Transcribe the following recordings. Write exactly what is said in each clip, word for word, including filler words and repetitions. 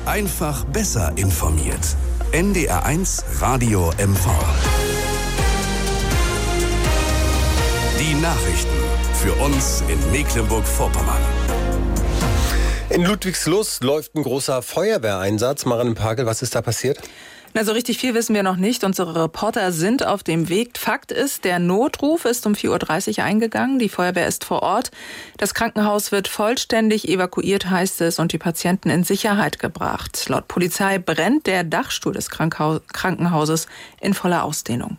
Einfach besser informiert. N D R eins Radio M V. Die Nachrichten für uns in Mecklenburg-Vorpommern. In Ludwigslust läuft ein großer Feuerwehreinsatz. Marianne Pagel, was ist da passiert? Na, so richtig viel wissen wir noch nicht. Unsere Reporter sind auf dem Weg. Fakt ist, der Notruf ist um vier Uhr dreißig eingegangen. Die Feuerwehr ist vor Ort. Das Krankenhaus wird vollständig evakuiert, heißt es, und die Patienten in Sicherheit gebracht. Laut Polizei brennt der Dachstuhl des Krankenhauses in voller Ausdehnung.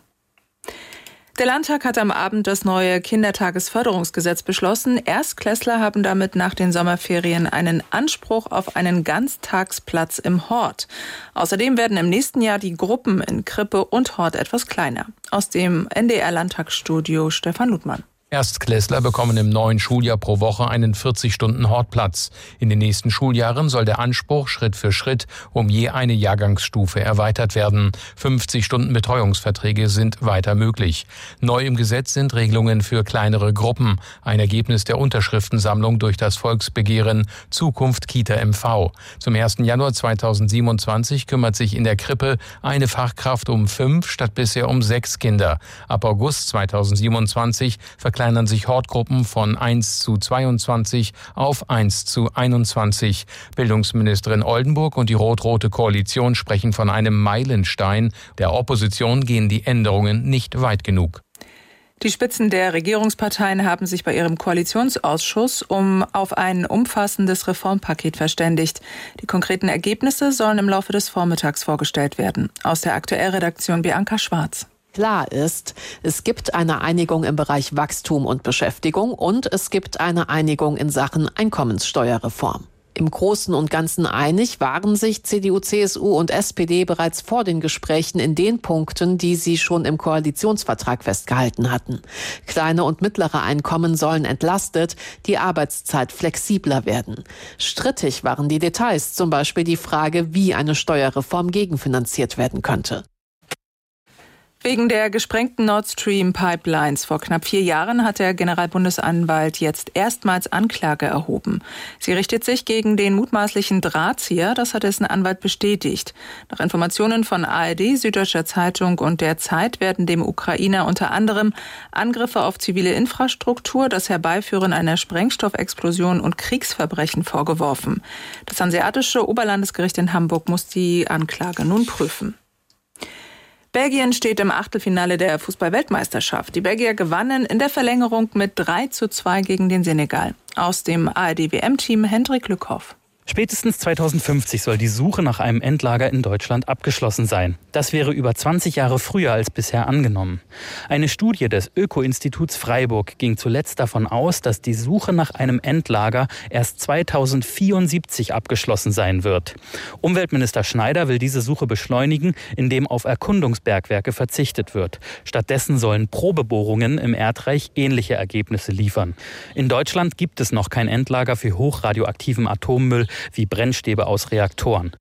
Der Landtag hat am Abend das neue Kindertagesförderungsgesetz beschlossen. Erstklässler haben damit nach den Sommerferien einen Anspruch auf einen Ganztagsplatz im Hort. Außerdem werden im nächsten Jahr die Gruppen in Krippe und Hort etwas kleiner. Aus dem N D R-Landtagsstudio Stefan Ludmann. Erstklässler bekommen im neuen Schuljahr pro Woche einen vierzig Stunden Hortplatz. In den nächsten Schuljahren soll der Anspruch Schritt für Schritt um je eine Jahrgangsstufe erweitert werden. fünfzig Stunden Betreuungsverträge sind weiter möglich. Neu im Gesetz sind Regelungen für kleinere Gruppen. Ein Ergebnis der Unterschriftensammlung durch das Volksbegehren Zukunft Kita M V. Zum ersten Januar zweitausendsiebenundzwanzig kümmert sich in der Krippe eine Fachkraft um fünf statt bisher um sechs Kinder. Ab August zweitausendsiebenundzwanzig verkleinern sich Hortgruppen von eins zu zweiundzwanzig auf eins zu einundzwanzig. Bildungsministerin Oldenburg und die rot-rote Koalition sprechen von einem Meilenstein. Der Opposition gehen die Änderungen nicht weit genug. Die Spitzen der Regierungsparteien haben sich bei ihrem Koalitionsausschuss um auf ein umfassendes Reformpaket verständigt. Die konkreten Ergebnisse sollen im Laufe des Vormittags vorgestellt werden. Aus der Aktuellredaktion Bianca Schwarz. Klar ist, es gibt eine Einigung im Bereich Wachstum und Beschäftigung und es gibt eine Einigung in Sachen Einkommenssteuerreform. Im Großen und Ganzen einig waren sich C D U, C S U und S P D bereits vor den Gesprächen in den Punkten, die sie schon im Koalitionsvertrag festgehalten hatten. Kleine und mittlere Einkommen sollen entlastet, die Arbeitszeit flexibler werden. Strittig waren die Details, zum Beispiel die Frage, wie eine Steuerreform gegenfinanziert werden könnte. Wegen der gesprengten Nord Stream Pipelines vor knapp vier Jahren hat der Generalbundesanwalt jetzt erstmals Anklage erhoben. Sie richtet sich gegen den mutmaßlichen Drahtzieher, das hat dessen Anwalt bestätigt. Nach Informationen von A R D, Süddeutscher Zeitung und der Zeit werden dem Ukrainer unter anderem Angriffe auf zivile Infrastruktur, das Herbeiführen einer Sprengstoffexplosion und Kriegsverbrechen vorgeworfen. Das Hanseatische Oberlandesgericht in Hamburg muss die Anklage nun prüfen. Belgien steht im Achtelfinale der Fußball-Weltmeisterschaft. Die Belgier gewannen in der Verlängerung mit drei zu zwei gegen den Senegal. Aus dem A R D-W M-Team Hendrik Lückhoff. Spätestens zweitausendfünfzig soll die Suche nach einem Endlager in Deutschland abgeschlossen sein. Das wäre über zwanzig Jahre früher als bisher angenommen. Eine Studie des Öko-Instituts Freiburg ging zuletzt davon aus, dass die Suche nach einem Endlager erst zweitausendvierundsiebzig abgeschlossen sein wird. Umweltminister Schneider will diese Suche beschleunigen, indem auf Erkundungsbergwerke verzichtet wird. Stattdessen sollen Probebohrungen im Erdreich ähnliche Ergebnisse liefern. In Deutschland gibt es noch kein Endlager für hochradioaktiven Atommüll wie Brennstäbe aus Reaktoren.